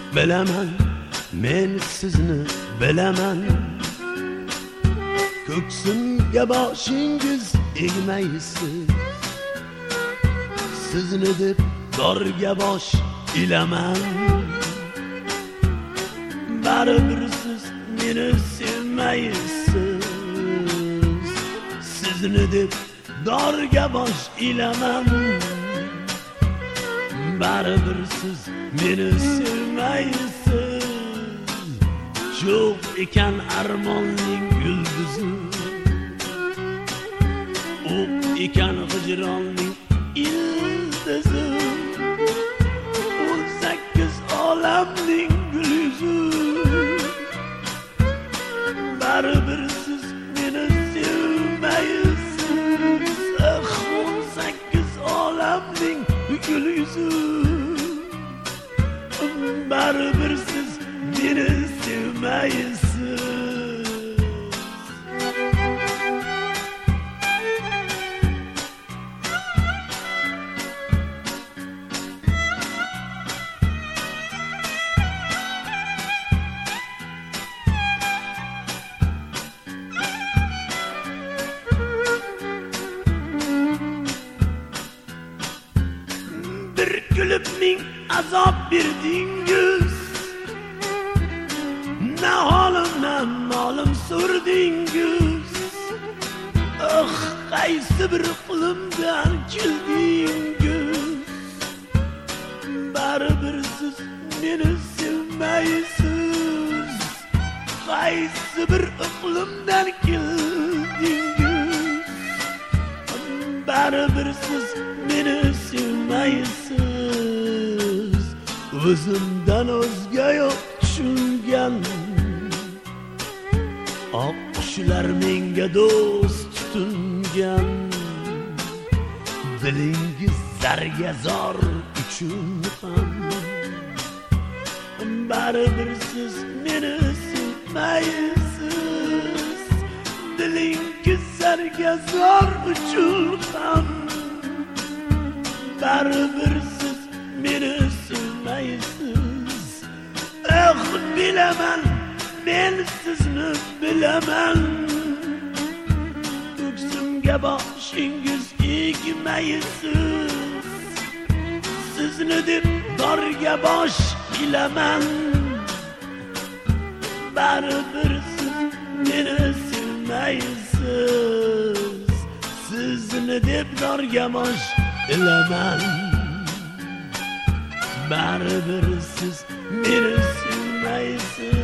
bilaman, men sizni bilaman. Ko'ksimga boshingiz egmaysiz, sizni deb dorga bosh ilaman. Baribir siz meni sevmaysiz, sizni deb dorga bosh ilaman. Baribir siz meni sevmaysiz, yo'q ekan armonning yulduzi, o'q ekan hijronning ildizi. 18 olamning gul yuzi, baribir siz meni sevmaysiz. 18 olamning gul yuzi, baribir siz meni sevmaysiz. Bir kulib ming azob berdingiz, ne holimdan molim so'rdingiz. Qaysi bir qo'limdan keldingiz, baribir siz meni sevmaysiz. Qaysi bir qo'limdan keldingiz, baribir siz meni sevmaysiz. O'zimdan o'zga yo'q tushungan oq qushlar menga do'st tutungan. Dilingiz zargazor uchun ham baribir siz meni sevmaysiz. Dilingiz zargazor uchun ham baribir siz meni sevmaysiz. Bilaman, men sizni bilaman. Ko'ksimga boshingiz egmaysiz, sizni deb dorga bosh ilaman. Baribir siz meni sevmaysiz, sizni deb dorga bosh ilaman. Baribir siz meni sevmaysiz.